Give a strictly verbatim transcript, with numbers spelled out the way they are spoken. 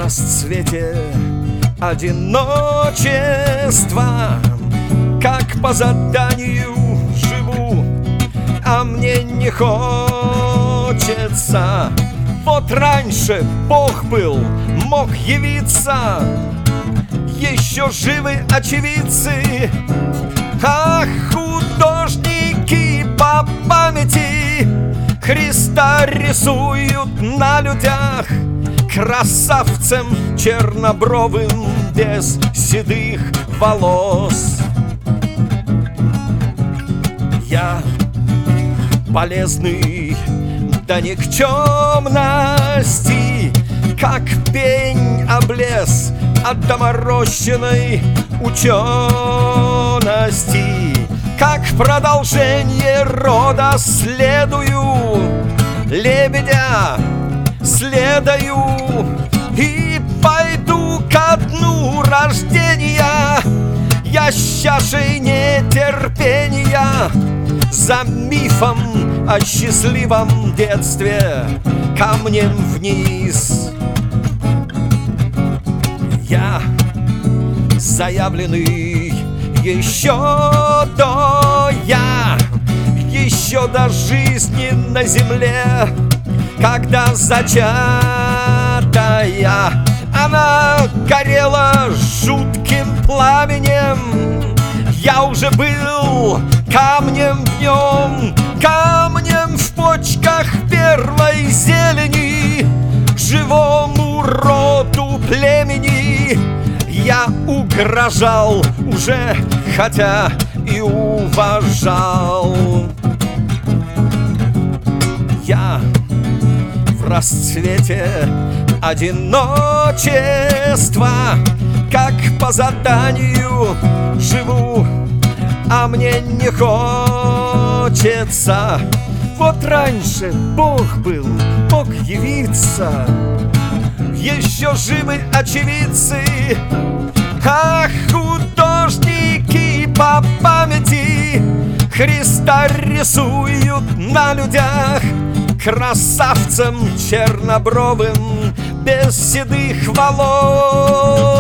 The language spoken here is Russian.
расцвете одиночества, как по заданию живу, а мне не хочется. Вот раньше Бог был, мог явиться, еще живы очевидцы, а художники по памяти Христа рисуют на людях красавцем чернобровым без седых волос. Я полезный до никчемности, как пень облез от доморощенной учености, как продолжение рода следую, лебедя следую, и пойду ко дну рождения я с чашей нетерпения, за мифом о счастливом детстве камнем вниз. Я заявленный еще до я, еще до жизни на земле, когда зачатая она горела жутким пламенем. Я уже был камнем в нем, камнем в почках первой зелени, живому роду племени я угрожал уже, хотя и уважал. Я в расцвете одиночества, как по заданию живу, а мне не хочется. Вот раньше Бог был, мог явиться, еще живы очевидцы, а художники по памяти Христа рисуют на людях красавцем чернобровым без седых волос.